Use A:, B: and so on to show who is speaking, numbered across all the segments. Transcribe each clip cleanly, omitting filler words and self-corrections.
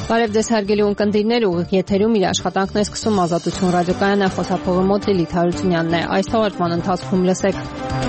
A: Բարև ձեզ հարգելի ունկնդիրներ, ուղիղ եթերում իր աշխատանքն է սկսում Ազատություն ռադիոկայանը, խոսափողը մոտ Լիլիթ Հարությունյանն է։ Այս թողարկման ընթացքում լսեք.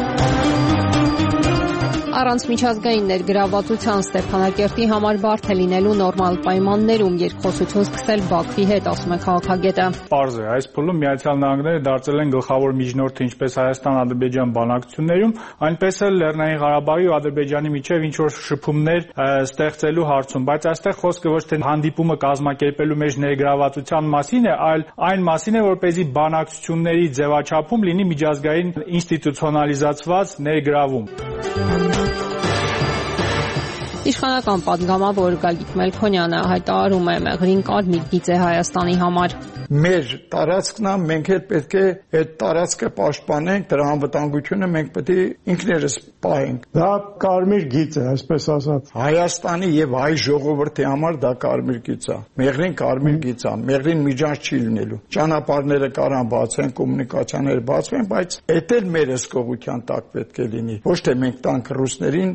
A: Առանց միջազգային ներգրավվածության Ստեփանակերտի համար բարդ է լինելու նորմալ պայմաններում երկխոսություն սկսել Բաքվի հետ, ասում է քաղաքագետը։
B: Պարզ է, այս փուլում Միացյալ Նահանգները դարձել են գլխավոր միջնորդը ինչպես Հայաստան-Ադրբեջան բանակցություններում, այնպես էլ Լեռնային Ղարաբաղի ու Ադրբեջանի միջև ինչ-որ շփումներ ստեղծելու հարցում, բայց այստեղ խոսքը ոչ թե հանդիպումը կազմակերպելու մեջ ներգրավվածության մասին է, այլ այն մասին է, որպեսզի բանակցությունների ձևաչափում լինի միջազգային ինստիտուցիոնալիզացված ներգրավում։
A: Իշխանական պատգամավոր Գագիկ Մելքոնյանը հայտարարում է, մեղրին կարմիր գիծ է Հայաստանի համար։
C: Մեր տարածքն է, մենք էլ պետք է այդ տարածքը պաշտպանենք, դրա անվտանգությունը մենք պետք է ինքներս պահենք։
D: Դա կարմիր գիծ է, այսպես ասած։
C: Հայաստանի եւ հայ ժողովրդի համար դա կարմիր գիծ է։ Մեղրին կարմիր գիծ է, մեղրին միջանց չի լինելու։ Ճանապարհները կարան բացեն, կոմունիկացիաները բացվեն, բայց այդ էլ մեր հսկողության տակ պետք է լինի։ Ոչ թե մենք տանք ռուսներին։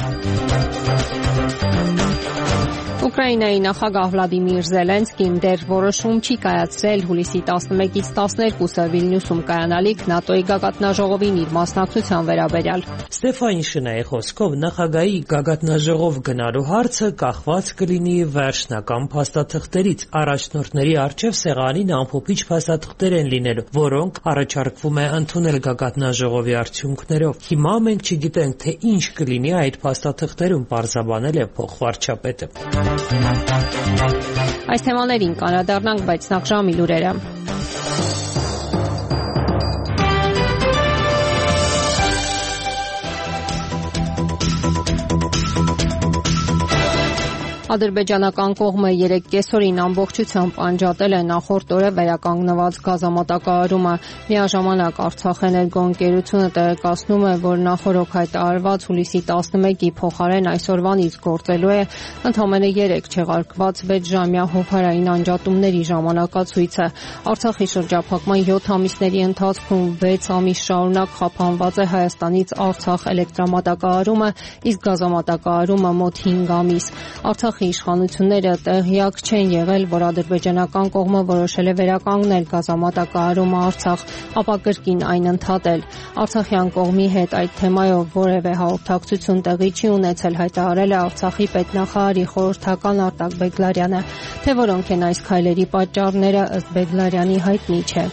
A: Ուկրաինայի նախագահ Վլադիմիր Զելենսկին դեռ որոշում չի կայացրել հուլիսի 11-ից 12-ը Վիլնյուսում կայանալիք ՆԱՏՕ-ի գագաթնաժողովին իր մասնակցության վերաբերյալ։
E: Ստեֆան Շնայի խոսքով նախագահի գագաթնաժողով գնալու հարցը կախված կլինի վերջնական փաստաթղթերից։ Առաջնորդների առջև սեղանին ամփոփիչ փաստաթղթեր են լինելու, որոնք առաջարկվում է ընդունել գագաթնաժողովի արդյունքներով։ Հիմա մենք չգիտենք, թե ինչ կլինի այդ փաստաթղթերում, պարզաբանել է փոխվարչապետը։
A: Այս թեմաներին կանրադառնանք, բայց նախ ժամի լուրերը։ Ադրբեջանական կողմը 3 կեսօրին ամբողջությամբ անջատել է նախորդ օրը վերականգնված գազամատակարարումը։ Միաժամանակ Արցախ էներգոընկերությունը տեղեկացնում է, որ նախորդ հայտարարված հուլիսի 11-ի փոխարեն այսօրվանից գործելու է ընդամենը 3 չեղարկված 6-ժամյա հովհարային անջատումների ժամանակացույցը։ Արցախի շրջափակման 7 ամիսների ընթացքում 6 ամիս շարունակ խափանված է Հայաստանից Արցախ էլեկտրամատակարարումը, իսկ գազամատակարարումը մոտ 5 ամիս։ Արցախի իշխանությունները տեղյակ չեն եղել, որ ադրբեջանական կողմը որոշել է վերականգնել գազամատակարարումը Արցախ, ապա կրկին այն ընդհատել։ Արցախյան կողմի հետ այդ թեմայով որևէ հաղորդակցություն տեղի չի ունեցել, հայտարարել է Արցախի պետնախարարի խորհրդական Արտակ Բեգլարյանը, թե որոնք են այս քայլերի պատճառները, ըստ Բեգլարյանի հայտնի չէ։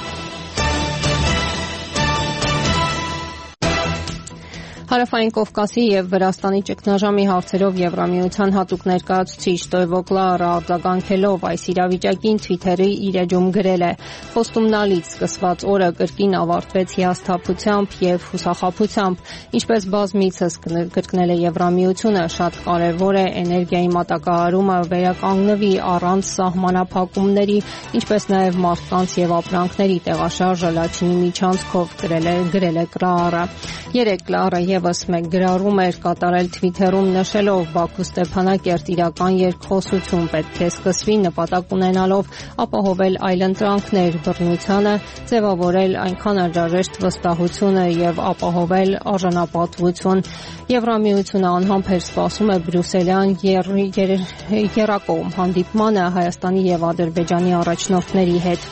A: Հարավային Կովկասի եւ Վրաստանի ճգնաժամի հարցերով Եվրամիության հատուկ ներկայացուցիչ Տոյվո Կլարը արձագանքելով այս իրավիճակին Twitter-ի իր էջում գրել է. «Խոստումնալից սկսված օրը կրկին ավարտվեց հիասթափությամբ եւ հուսախաբությամբ, ինչպես բազմիցս կրկնել է Եվրամիությունը, շատ կարեւոր է էներգիայի մատակարարումը վերականգնվի առանց սահմանափակումների, ինչպես նաեւ մարդկանց եւ ապրանքների տեղաշարժը Լաչինի միջանցքով», գրել է Կլարը։ Երեկ Կլարը եւս մեկ գրառում էր կատարել Twitter-ում նշելով Բաքու-Ստեփանակերտ իրական երկխոսություն պետք է սկսվի նպատակ ունենալով ապահովել այլընտրանքներ բռնությանը, ձևավորել այնքան անհրաժեշտ վստահությունը եւ ապահովել արժանապատվություն։ Եվրամիությունը անհամբեր սպասում է բրյուսելյան եռակողմ հանդիպմանը Հայաստանի եւ Ադրբեջանի առաջնորդների հետ։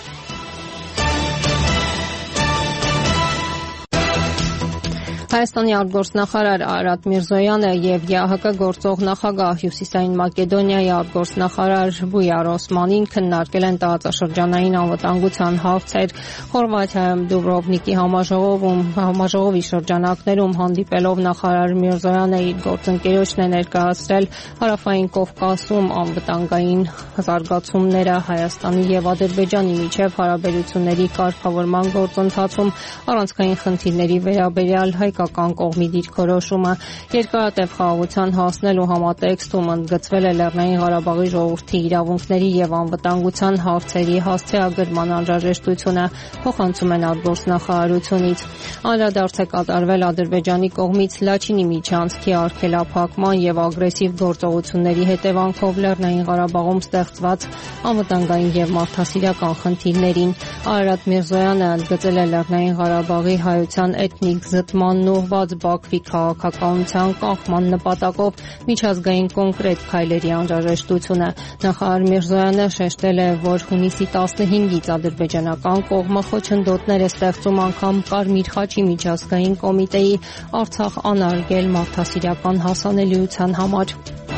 A: Հայաստանի արտգործնախարար Արարատ Միրզոյանը եւ ԵԱՀԿ գործող նախագահ Հյուսիսային Մակեդոնիայի արտգործնախարար Բույար Օսմանին քննարկել են տարածաշրջանային անվտանգության հարցեր։ Խորվաթիայում Դուբրովնիկի համաժողովի շրջանակներում հանդիպելով նախարար Միրզոյանը իր գործընկերոջն է ներկայացրել Հարավային Կովկասում անվտանգային զարգացումները Հայաստանի եւ Ադրբեջանի միջև հարաբերությունների կարգավորման գործընթացում առանցքային խնդիրների վերաբերյալ հայկական կողմի դիրքորոշումը։ Երկարատև խաղաղության հասնելու համատեքստում ընդգծվել է Լեռնային Ղարաբաղի ժողովրդի իրավունքների եւ անվտանգության հարցերի հասցեագրման անհրաժեշտությունը, փոխանցում են արտգործնախարարությունից։ Անդրադարձ է կատարվել Ադրբեջանի կողմից Լաչինի միջանցքի արգելափակման եւ ագրեսիվ գործողությունների հետևանքով Լեռնային Ղարաբաղում ստեղծված անվտանգային եւ մարդասիրական խնդիրներին։ Արարատ Միրզոյանը ընդգծել է Լեռնային Ղարաբաղի հայության էթնիկ զտմանն ուղղված Բաքվի քաղաքականության կանխման նպատակով միջազգային կոնկրետ քայլերի անհրաժեշտությունը։ Նախարար Միրզոյանը շեշտել է, որ հունիսի 15-ից ադրբեջանական կողմը խոչընդոտներ է ստեղծում անգամ Կարմիր խաչի միջազգային կոմիտեի Արցախ անարգել մարդասիրական հասանելիության համար։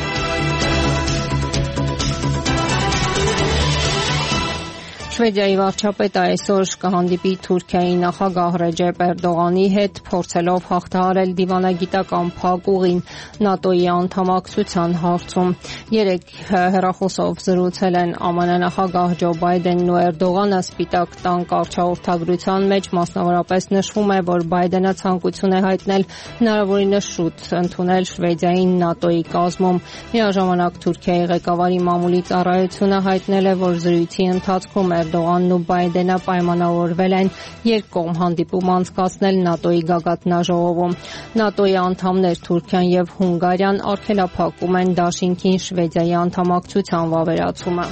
A: Շվեդիայի վարչապետը այսօր կհանդիպի Թուրքիայի նախագահ Ռեջեփ Էրդողանի հետ, փորձելով հաղթահարել դիվանագիտական փակ ուղին ՆԱՏՕ-ի անդամակցության հարցում։ Երեկ հեռախոսով զրուցել են ԱՄՆ նախագահ Ջո Բայդենն ու Էրդողանը Սպիտակ տան կարգախոսագրության մեջ, մասնավորապես նշվում է, որ Բայդենը ցանկություն է հայտնել հնարավորինս շուտ ընդունել Շվեդիային ՆԱՏՕ-ի կազմում։ Միաժամանակ Թուրքիայի ղեկավարի մամուլի ծառայությունը հայտնել է, որ զրույցի ընթացքում Էրդողանն ու Բայդենը պայմանավորվել են երկկողմ հանդիպում անցկացնել ՆԱՏՕ-ի գագաթնաժողովում։ ՆԱՏՕ-ի անդամներ Թուրքիան եւ Հունգարիան արգելափակում են դաշինքին Շվեդիայի անդամակցության վավերացումը։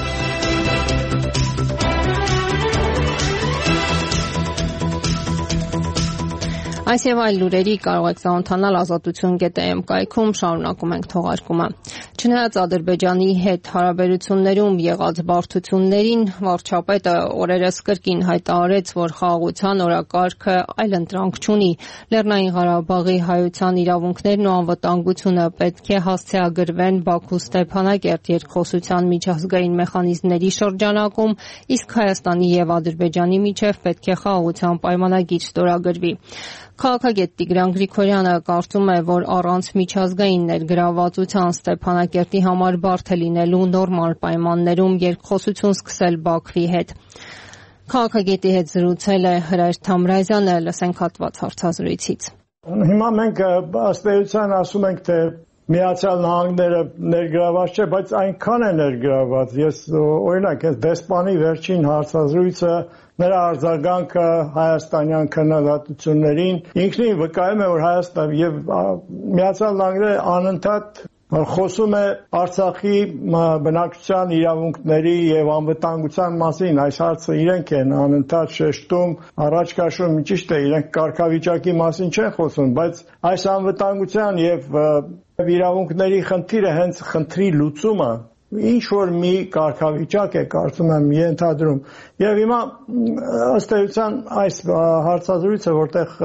A: Այս եւ այլ լուրերի կարող եք զանոթանալ azatutun.am կայքում, շարունակում ենք թողարկումը։ Չնայած Ադրբեջանի հետ հարաբերություններում եղած բարդություններին, վարչապետը օրերս կրկին հայտարարեց, որ խաղաղության օրակարգը այլընտրանք չունի։ Լեռնային Ղարաբաղի հայության իրավունքներն ու անվտանգությունը պետք է հասցեագրվեն Բաքու-Ստեփանակերտ երկխոսության միջազգային մեխանիզմների շրջանակում, իսկ Հայաստանի եւ Ադրբեջանի միջև պետք է խաղաղության պայմանագիր ստորագրվի։ Քաղաքագետ Տիգրան Գրիգորյանը կարծում է, որ առանց միջազգային ներգրավվածության Ստեփանակերտի համար բարդ է լինելու նորմալ պայմաններում երկխոսություն սկսել Բաքվի հետ։ Քաղաքագետի հետ զրուցել է Հրայր Թամրազյանը, լսենք հատված հարցազրույցից։
D: Հիմա մենք ըստ էության ասում ենք, թե Միացյալ Նահանգները ներգրաված չէ, բայց այնքան է ներգրաված։ Ես օրինակ այս դեսպանի վերջին հարցազրույցը, նրա արձագանքը հայաստանյան քննադատություններին ինքնին վկայում է, որ Հայաստան եւ Միացյալ Նահանգները անընդհատ խոսում է Արցախի բնակչության իրավունքների եւ անվտանգության մասին։ Այս հարցը իրենք են անընդհատ շեշտում, առաջ քաշում, ճիշտ է, իրենք կարգավիճակի մասին չեն խոսում, բայց այս անվտանգության եւ իրավունքների խնդիրը հենց խնդրի լուծումը ինչ որ մի կարգավիճակ է, կարծում եմ, ենթադրում։ Եվ հիմա ըստ էության այս հարցազրույցը, որտեղ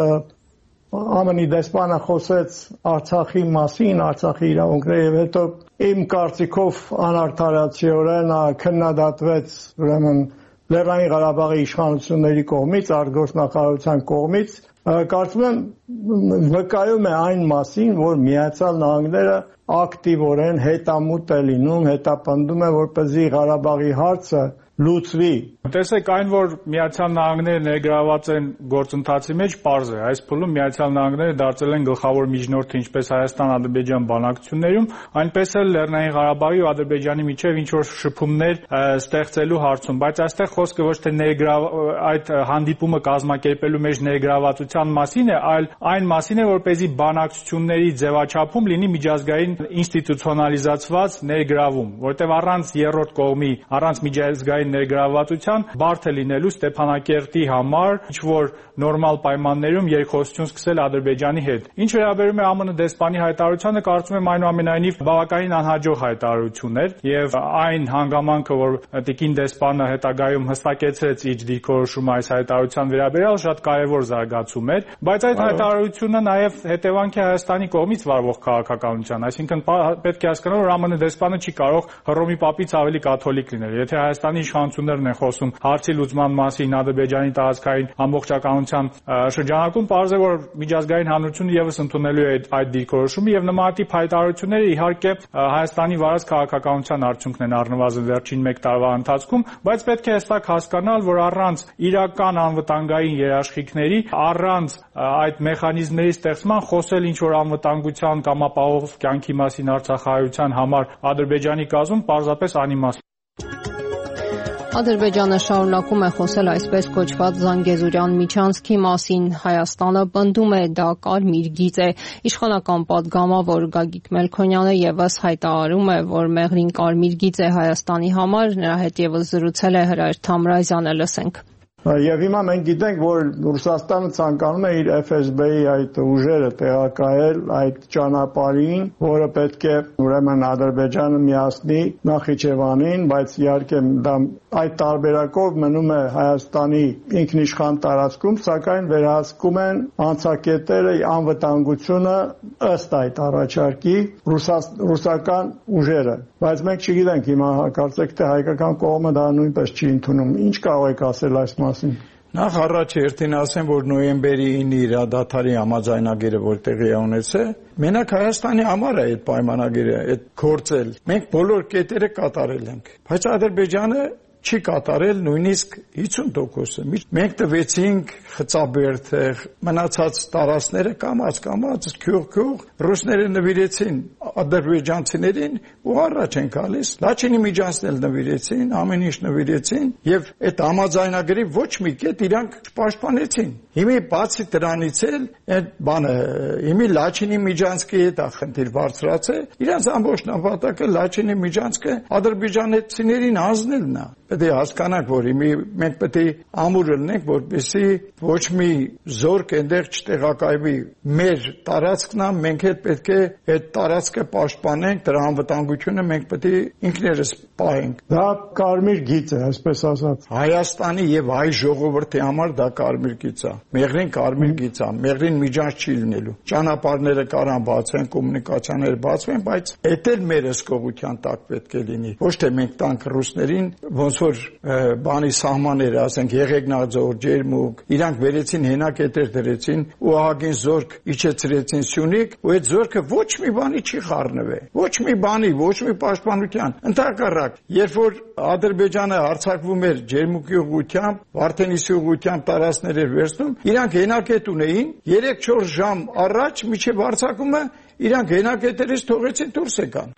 D: ԱՄՆ-ի դեսպանը խոսեց Արցախի մասին, Արցախի իրավունքների եւ հետո իմ կարծիքով անարդարացիորեն քննադատվեց ուրեմն Լեռնային Ղարաբաղի իշխանությունների կողմից, արտգործնախարարության կողմից, կարծում եմ վկայում է այն մասին, որ Միացյալ Նահանգները ակտիվորեն հետամուտ է լինում, հետապնդում է, որպեսզի Ղարաբաղի հարցը լուծվի։
B: Տեսեք, այն որ Միացյալ Նահանգները ներգրաված են գործընթացի մեջ, պարզ է։ Այս փուլում Միացյալ Նահանգները դարձել են գլխավոր միջնորդը ինչպես Հայաստան-Ադրբեջան բանակցություններում, այնպես էլ Լեռնային Ղարաբաղի ու Ադրբեջանի միջև ինչ որ շփումներ ստեղծելու հարցում, բայց այստեղ խոսքը ոչ թե այդ հանդիպումը կազմակերպելու մեջ ներգրավվածության մասին է, այլ այն մասին է, որպեսզի բանակցությունների ձևաչափում լինի միջազգային ինստիտուցիոնալիզացված ներգրավում, որտեղ առանց երրորդ կողմի, առանց միջազգային ներգրավվածության բարդ է լինելու Ստեփանակերտի համար ինչ-որ նորմալ պայմաններում երկխոսություն սկսել Ադրբեջանի հետ։ Ինչ վերաբերում է ԱՄՆ դեսպանի հայտարարությանը, կարծում եմ այնուամենայնիվ բավականին անհաջող հայտարարություն էր եւ այն հանգամանքը, որ տիկին դեսպանը հետագայում հստակեցրեց իր դիրքորոշումը այս հայտարարության վերաբերյալ, շատ կարեւոր զարգացում էր, բայց այդ հայտարարությունը նաեւ հետևանք է Հայաստանի կողմից վարվող քաղաքականության, այսինքն պետք է հասկանալ, որ ԱՄՆ դեսպանը չի կարող Հռոմի պապից ավելի կաթոլիկ լինել։ Եթե Հայաստանի իշխանություններն են խոսում հարցի լուծման մասին Ադրբեջանի տարածքային ամբողջականության շրջանակում, պարզ է, որ միջազգային հանրությունը եւս ընդունելու է այդ դիրքորոշումը եւ նմանատիպ հայտարարությունները իհարկե Հայաստանի վարած քաղաքականության արդյունքն են առնվազն վերջին 1 տարվա ընթացքում, բայց պետք է հստակ հասկանալ, որ առանց իրական անվտանգային երաշխիքների, առանց այդ մեխանիզմների ստեղծման խոսել ինչ որ անվտանգության կամ ապահով կյանքի մասին Արցախահայության համար Ադրբեջանի կազմում պարզապես անիմաստ։
A: Ադրբեջանը շարունակում է խոսել այսպես կոչված Զանգեզուրյան միջանցքի մասին։ Հայաստանը պնդում է, դա կարմիր գիծ է։ Իշխանական պատգամավոր Գագիկ Մելքոնյանը եւս հայտարարում է, որ մեղրին կարմիր գիծ է Հայաստանի համար։ Նրա հետ եւս զրուցել է Հրայր Թամրազյանը, լսենք։
D: Եվ հիմա մենք գիտենք, որ Ռուսաստանը ցանկանում է իր FSB-ի այդ ուժերը տեղակայել այդ ճանապարհին, որը պետք է ուրեմն Ադրբեջանը միացնի Նախիջևանին, բայց իհարկե դա այդ տարբերակով մնում է Հայաստանի ինքնիշխան տարածքում, սակայն վերահսկում են անցակետերը անվտանգությունը ըստ այդ առաջարկի ռուսական ուժերը, բայց մենք չգիտենք հիմա կարծեք թե հայկական կողմը դա նույնպես չի ընդունում։ Ինչ կարող եք ասել այս մասին։
C: Նախ առաջ երթին ասեմ, որ նոյեմբերի 9-ի իրադադարի համաձայնագիրը որ տեղի է ունեցել, մենակ Հայաստանի համար է այդ պայմանագիրը, այդ գործել։ Մենք բոլոր կետերը կատարել ենք, բայց Ադրբեջանը չի կատարել նույնիսկ 50%-ը։ Մենք տվեցինք Խծաբերդը, մնացած տարածքները կամաց քյուղ ռուսները նվիրեցին ադրբեջանցիներին ու առաջ են գալիս։ Լաչինի միջանցնել նվիրեցին, ամեն ինչ նվիրեցին եւ այդ համաձայնագրի ոչ մի կետ իրանք պաշտպանեցին։ Հիմա բացի դրանից էլ այդ բանը, հիմա Լաչինի միջանցքի հետ է խնդիր բարձրացել, իրանց ամբողջ նպատակը Լաչինի միջանցքը ադրբեջանցիներին հանձնելն է։ Պետք է հասկանանք, որ մենք պետք է ամուր լինենք, որպեսզի ոչ մի զորք այնտեղ չտեղակայվի։ Մեր տարածքն է, մենք էլ պետք է այդ տարածքը պաշտպանենք, դրա անվտանգությունը մենք պետք է ինքներս պահենք։
D: Դա կարմիր գիծ է, այսպես ասած։
C: Հայաստանի եւ հայ ժողովրդի համար դա կարմիր գիծ է։ Մեղրին կարմիր գիծ է, մեղրին միջանց չի լինելու։ Ճանապարհները կարան բացվեն, կոմունիկացիաները բացվեն, բայց դա էլ մեր հսկողության տակ պետք է լինի։ Ոչ թե մենք տանք ռուսներին, ոնց որ բանի սահմանները, ասենք Եղեգնաձոր, Ջերմուկ, իրանք վերեցին հենակետեր դրեցին ու ահագին զորք իջեցրեցին Սյունիք, ու այդ զորքը ոչ մի բանի չի խառնվել։ Ոչ մի բանի, ոչ մի պաշտպանության։ Ընդհակառակ, երբ որ Ադրբեջանը հարձակվում էր Ջերմուկի ուղղությամբ, Վարդենիսի ուղղությամբ տարածքներ էր վերցնում, իրանք հենակետ ունեին, 3-4 ժամ առաջ միջև հարձակումը իրանք հենակետերից թողեցին դուրս եկան։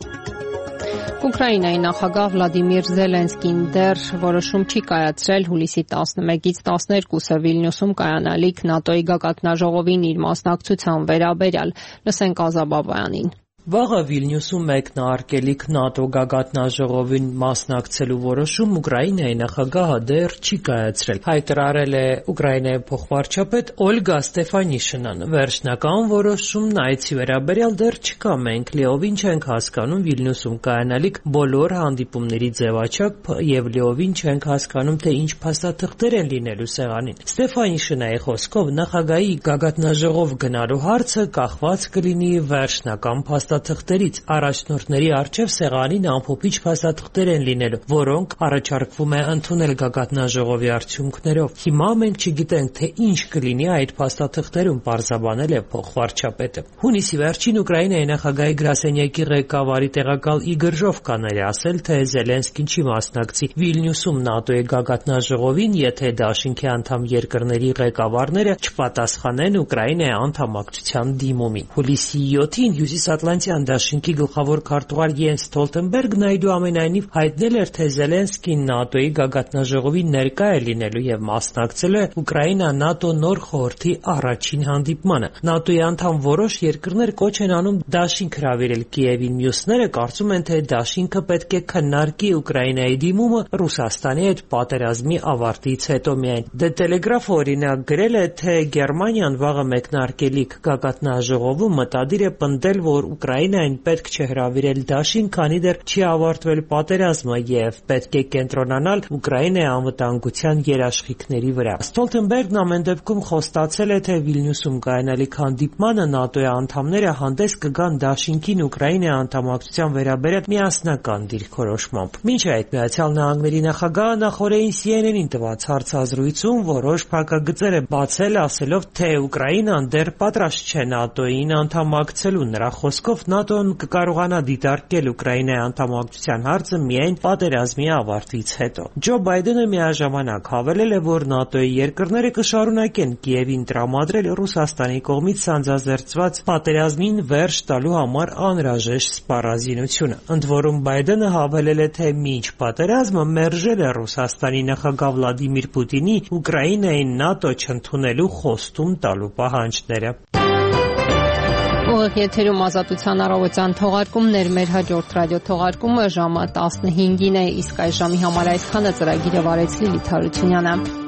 A: Ուկրաինայի նախագահ Վլադիմիր Զելենսկին դեռ որոշում չի կայացրել հուլիսի 11-ից 12-ը Վիլնյուսում կայանալիք ՆԱՏՕ-ի գագաթնաժողովին իր մասնակցության վերաբերյալ։ Լսենք Ազաբաբայանին։
E: Վաղը Վիլնյուսում մեկնարկելիք ՆԱՏՕ գագաթնաժողովին մասնակցելու որոշում Ուկրաինայի նախագահը դեռ չի կայացրել, հայտարարել է Ուկրաինայի փոխվարչապետ Օլգա Ստեֆանիշինան։ Վերջնական որոշումն այցի վերաբերյալ դեռ չկա, մենք լիովին չենք հասկանում Վիլնյուսում կայանալիք բոլոր հանդիպումների ձևաչափ եւ լիովին չենք հասկանում, թե ինչ փաստաթղթեր են լինելու սեղանին։ Ստեֆանիշինայի խոսքով նախագահի գագաթնաժողով գնալու հարցը կախված կլինի վերջնական փաստաթղթերից, առաջնորդների առջև սեղանին ամփոփիչ փաստաթղթեր են լինելու, որոնք առաջարկվում է ընդունել գագաթնաժողովի արդյունքներով։ Հիմա մենք չգիտենք, թե ինչ կլինի այդ փաստաթղթերում, պարզաբանել է փոխվարչապետը։ Հունիսի վերջին Ուկրաինայի նախագահի գրասենյակի ղեկավարի տեղակալ Իգոր Ժովկան էր ասել, թե Զելենսկին չի մասնակցի Վիլնյուսում ՆԱՏՕ-ի գագաթնաժողովին, եթե դաշինքի անդամ երկրների ղեկավարները չպատասխանեն Ուկրաինայի անդամակցության դիմումին։ Հուլիսի 7-ին Հյուսիսատլանտյան դաշինքի գլխավոր քարտուղար Յենս Ստոլտենբերգն այնուամենայնիվ հայտնել էր, թե Զելենսկին ՆԱՏՕ-ի գագաթնաժողովին ներկա է լինելու եւ մասնակցել է Ուկրաինա-ՆԱՏՕ նոր խորհրդի առաջին հանդիպմանը։ ՆԱՏՕ-ի անդամ որոշ երկրներ կոչ են անում դաշինք հրավիրել Կիևին, մյուսները կարծում են, թե դաշինքը պետք է քննարկի Ուկրաինայի դիմումը Ռուսաստանի հետ պատերազմի ավարտից հետո միայն։ The Telegraph-ը օրինակ գրել է, թե Գերմանիան վաղը մեկնարկելիք գագաթնաժողովում մտադիր է պնդել, որ Ուկրաինային պետք չէ հրավիրել դաշին, քանի դեռ չի ավարտվել պատերազմը եւ պետք է կենտրոնանալ Ուկրաինայի անվտանգության երաշխիքների վրա։ Ստոլտենբերգն ամեն դեպքում խոստացել է, թե Վիլնյուսում կայանալիք հանդիպմանը ՆԱՏՕ-ի անդամները հանդես կգան դաշինքին Ուկրաինայի անդամակցության վերաբերյալ միասնական դիրքորոշմամբ։ Մինչ այդ Միացյալ Նահանգների նախագահը նախորդին CNN-ին տված հարցազրույցում որոշ փակագծեր է բացել, ասելով, թե Ուկրաինան դեռ պատրաստ չէ ՆԱՏՕ-ին անդամակցելու։ Նրա խոսքով ՆԱՏՕ-ն կկարողանա դիտարկել Ուկրաինայի անդամակցության հարցը միայն պատերազմի ավարտից հետո։ Ջո Բայդենը միաժամանակ հավելել է, որ ՆԱՏՕ-ի երկրները կշարունակեն Կիևին տրամադրել Ռուսաստանի կողմից սանձազերծված պատերազմին վերջ տալու համար անհրաժեշտ սպառազինությունը։ Ընդ որում Բայդենը հավելել է, թե մինչ պատերազմը մերժել է Ռուսաստանի նախագահ Վլադիմիր Պուտինի Ուկրաինային ՆԱՏՕ չընդունելու խոստում տալու պահանջները։
A: Ուղիղ եթերում Ազատության առավոտյան թողարկումներ, մեր հաջորդ ռադիո թողարկումը ժամը 15-ին է, իսկ այս ժամի համար այսքանը ծրագիրը վարեց Լիլիթ Հարությունյանը։